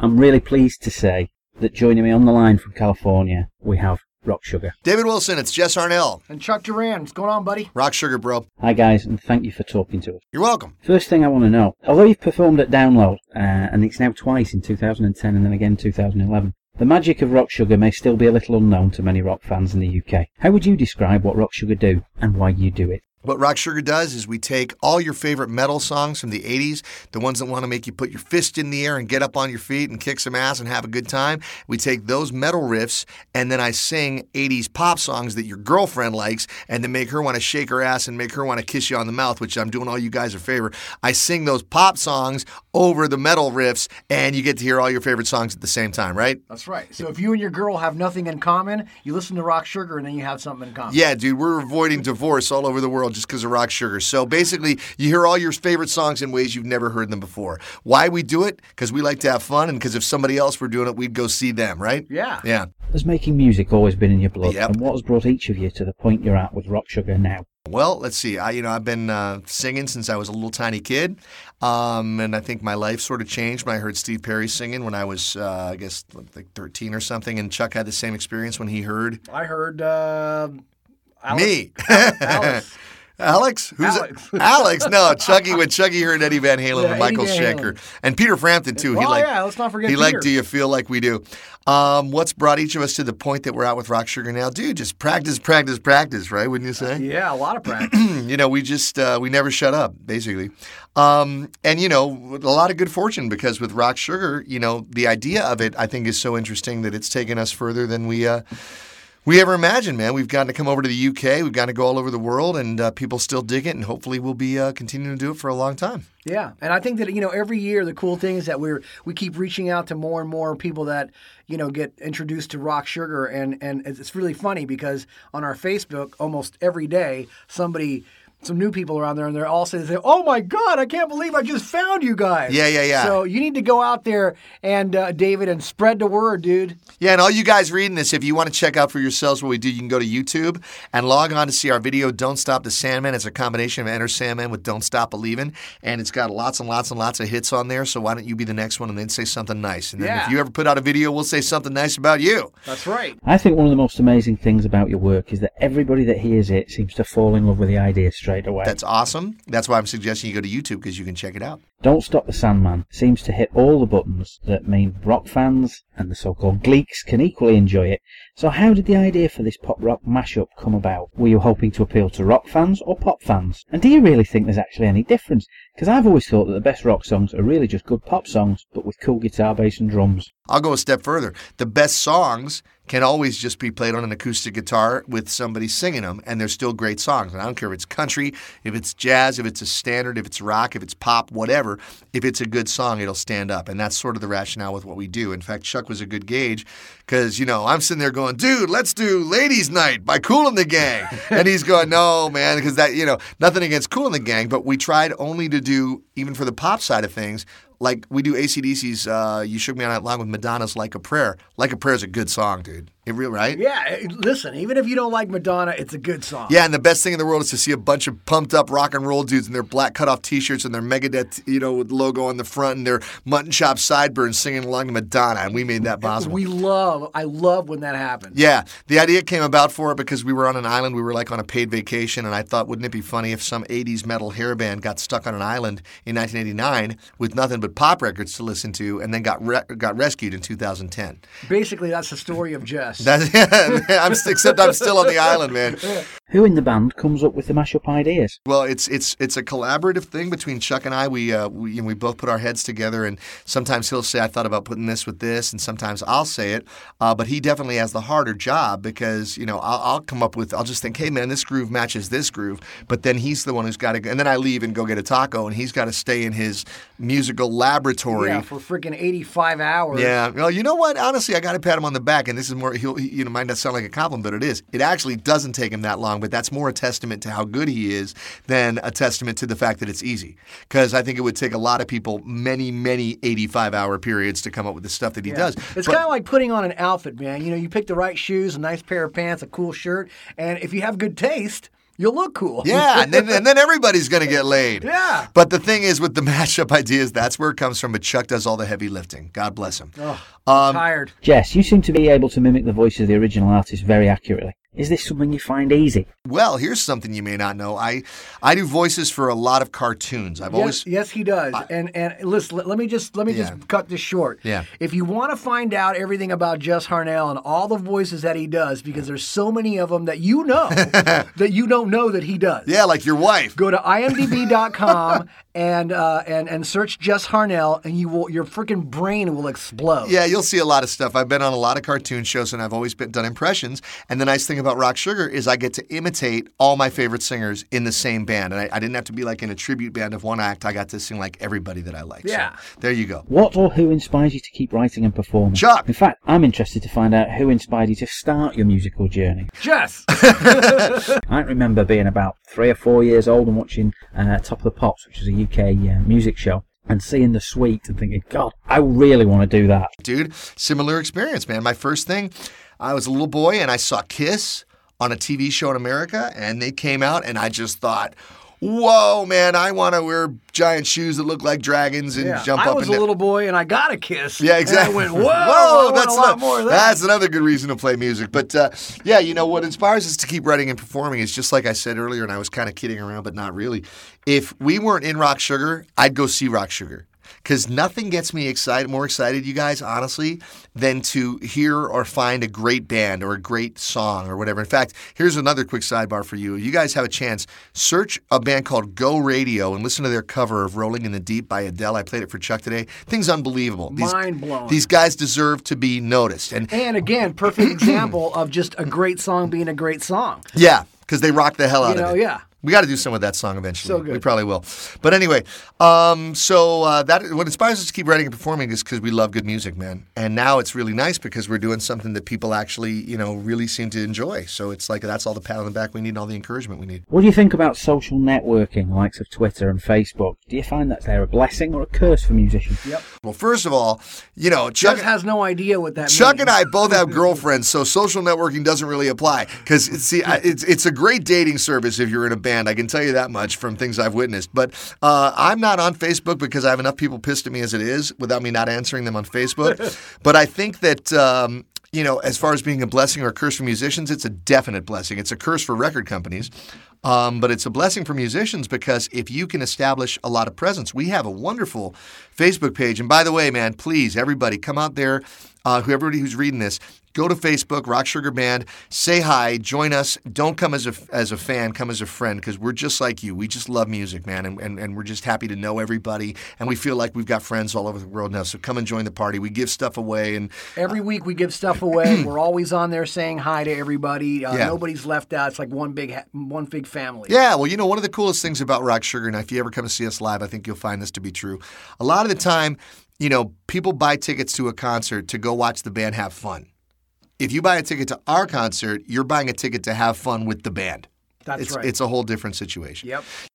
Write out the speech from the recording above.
I'm really pleased to say that joining me on the line from California, we have Rock Sugar. David Wilson, it's Jess Arnell. And Chuck Duran. What's going on, buddy? Rock Sugar, bro. Hi guys, and thank you for talking to us. You're welcome. First thing I want to know, although you've performed at Download, and it's now twice in 2010 and then again 2011, the magic of Rock Sugar may still be a little unknown to many rock fans in the UK. How would you describe what Rock Sugar do and why you do it? What Rock Sugar does is we take all your favorite metal songs from the 80s, the ones that want to make you put your fist in the air and get up on your feet and kick some ass and have a good time. We take those metal riffs, and then I sing 80s pop songs that your girlfriend likes and then make her want to shake her ass and make her want to kiss you on the mouth, which I'm doing all you guys a favor. I sing those pop songs over the metal riffs, and you get to hear all your favorite songs at the same time, right? That's right. So if you and your girl have nothing in common, you listen to Rock Sugar, and then you have something in common. Yeah, dude, we're avoiding divorce all over the world just because of Rock Sugar. So basically, you hear all your favorite songs in ways you've never heard them before. Why we do it? Because we like to have fun, and because if somebody else were doing it, we'd go see them, right? Yeah. Yeah. Has making music always been in your blood? Yep. And what has brought each of you to the point you're at with Rock Sugar now? Well, let's see. I've been singing since I was a little tiny kid, and I think my life sort of changed when I heard Steve Perry singing when I was, I guess, like 13 or something. And Chuck had the same experience when he heard. I heard Alex. Me. Alex. Alex? Who's Alex? Alex? No, Chucky. When Chucky heard Eddie Van Halen and Michael Eddie Van Schenker. Halen. And Peter Frampton, too. Let's not forget He Peter. liked Do You Feel Like We Do? What's brought each of us to the point that we're out with Rock Sugar now? Dude, just practice, right? Wouldn't you say? Yeah, a lot of practice. We just, we never shut up, basically. And, a lot of good fortune because with Rock Sugar, the idea of it, I think, is so interesting that it's taken us further than we ever imagined, man. We've gotten to come over to the UK. We've gotten to go all over the world, and people still dig it, and hopefully we'll be continuing to do it for a long time. Yeah, and I think that, every year the cool thing is that we keep reaching out to more and more people that, get introduced to Rock Sugar, and it's really funny because on our Facebook, almost every day, some new people around there, and they're all saying, "Oh my God, I can't believe I just found you guys." Yeah. So you need to go out there and David, and spread the word, dude. Yeah, and all you guys reading this, if you want to check out for yourselves what we do, you can go to YouTube and log on to see our video, Don't Stop the Sandman. It's a combination of Enter Sandman with Don't Stop Believin', and it's got lots and lots and lots of hits on there, so why don't you be the next one and then say something nice? And then if you ever put out a video, we'll say something nice about you. That's right. I think one of the most amazing things about your work is that everybody that hears it seems to fall in love with the idea straight away. That's awesome. That's why I'm suggesting you go to YouTube because you can check it out. Don't Stop the Sandman seems to hit all the buttons that mean rock fans and the so-called gleeks can equally enjoy it. So how did the idea for this pop rock mashup come about? Were you hoping to appeal to rock fans or pop fans? And do you really think there's actually any difference? Because I've always thought that the best rock songs are really just good pop songs, but with cool guitar, bass and drums. I'll go a step further. The best songs can always just be played on an acoustic guitar with somebody singing them, and they're still great songs. And I don't care if it's country, if it's jazz, if it's a standard, if it's rock, if it's pop, whatever. If it's a good song, it'll stand up. And that's sort of the rationale with what we do. In fact, Chuck was a good gauge because, I'm sitting there going, dude, let's do Ladies Night by Kool and the Gang. And he's going, no, man, because that, nothing against Kool and the Gang, but we tried only to do, even for the pop side of things, like we do AC/DC's You Shook Me All Night Long with Madonna's Like a Prayer. Like a Prayer is a good song, dude. It really, right? Yeah, listen, even if you don't like Madonna, it's a good song. Yeah, and the best thing in the world is to see a bunch of pumped up rock and roll dudes in their black cutoff t-shirts and their Megadeth, logo on the front and their mutton chop sideburns singing along to Madonna, and we made that possible. I love when that happens. Yeah, the idea came about for it because we were on an island. We were like on a paid vacation, and I thought, wouldn't it be funny if some 80s metal hair band got stuck on an island in 1989 with nothing but pop records to listen to, and then got rescued in 2010. Basically, that's the story of Jess. Except I'm still on the island, man. Who in the band comes up with the mashup ideas? Well, it's a collaborative thing between Chuck and I. We both put our heads together, and sometimes he'll say, I thought about putting this with this, and sometimes I'll say it. But he definitely has the harder job because, I'll come up with, I'll just think, hey, man, this groove matches this groove. But then he's the one who's got to go. And then I leave and go get a taco, and he's got to stay in his musical laboratory. Yeah, for freaking 85 hours. Yeah. Well, you know what? Honestly, I got to pat him on the back, and this is more, he might not sound like a compliment, but it is. It actually doesn't take him that long, but that's more a testament to how good he is than a testament to the fact that it's easy. Because I think it would take a lot of people many, many 85-hour periods to come up with the stuff that he does. It's kind of like putting on an outfit, man. You pick the right shoes, a nice pair of pants, a cool shirt, and if you have good taste, You'll look cool. Yeah, and then everybody's going to get laid. Yeah. But the thing is, with the mashup ideas, that's where it comes from. But Chuck does all the heavy lifting. God bless him. Oh, I'm tired. Jess, you seem to be able to mimic the voice of the original artist very accurately. Is this something you find easy? Well, here's something you may not know. I do voices for a lot of cartoons. Yes, he does. And listen, let me just cut this short. Yeah. If you want to find out everything about Jess Harnell and all the voices that he does, because there's so many of them that you know that you don't know that he does. Yeah, like your wife. Go to imdb.com and search Jess Harnell, and your freaking brain will explode. Yeah, you'll see a lot of stuff. I've been on a lot of cartoon shows, and I've always done impressions. And the nice thing about Rock Sugar is I get to imitate all my favorite singers in the same band. And I didn't have to be like in a tribute band of one act. I got to sing like everybody that I like. Yeah. So there you go. What or who inspires you to keep writing and performing? Chuck. In fact, I'm interested to find out who inspired you to start your musical journey. Jess! I remember being about 3 or 4 years old and watching Top of the Pops, which was a UK music show, and seeing the suite and thinking, God, I really want to do that. Dude, similar experience, man. My first thing, I was a little boy and I saw Kiss on a TV show in America, and they came out, and I just thought, whoa, man, I want to wear giant shoes that look like dragons and jump up and down. I was a little boy, and I got a Kiss. Yeah, exactly. And I went, whoa, that's a lot more of that. That's another good reason to play music. But, yeah, you know, what inspires us to keep writing and performing is just like I said earlier, and I was kind of kidding around, but not really. If we weren't in Rock Sugar, I'd go see Rock Sugar. Because nothing gets me more excited, you guys, honestly, than to hear or find a great band or a great song or whatever. In fact, here's another quick sidebar for you. You guys have a chance. Search a band called Go Radio and listen to their cover of Rolling in the Deep by Adele. I played it for Chuck today. Thing's unbelievable. Mind blowing. These guys deserve to be noticed. And again, perfect example of just a great song being a great song. Yeah, because they rock the hell out of it. Yeah. We got to do some of that song eventually. So good. We probably will. But anyway, that what inspires us to keep writing and performing is because we love good music, man. And now it's really nice because we're doing something that people actually, you know, really seem to enjoy. So it's like that's all the pat on the back we need and all the encouragement we need. What do you think about social networking, likes of Twitter and Facebook? Do you find that they're a blessing or a curse for musicians? Yep. Well, first of all, you know, Chuck has no idea what that means. Chuck and I both have girlfriends, so social networking doesn't really apply. Because, see, it's a great dating service if you're in a band. I can tell you that much from things I've witnessed. But I'm not on Facebook because I have enough people pissed at me as it is without me not answering them on Facebook. But I think that, you know, as far as being a blessing or a curse for musicians, it's a definite blessing. It's a curse for record companies. But it's a blessing for musicians because if you can establish a lot of presence, we have a wonderful Facebook page. And by the way, man, please, everybody, come out there, everybody who's reading this, go to Facebook, Rock Sugar Band, say hi, join us. Don't come as a fan, come as a friend because we're just like you. We just love music, man, and we're just happy to know everybody. And we feel like we've got friends all over the world now. So come and join the party. We give stuff away. And every week we give stuff away. We're always on there saying hi to everybody. Nobody's left out. It's like one big family. Yeah, well, you know, one of the coolest things about Rock Sugar, and if you ever come to see us live, I think you'll find this to be true. A lot of the time, you know, people buy tickets to a concert to go watch the band have fun. If you buy a ticket to our concert, you're buying a ticket to have fun with the band. That's right. It's a whole different situation. Yep.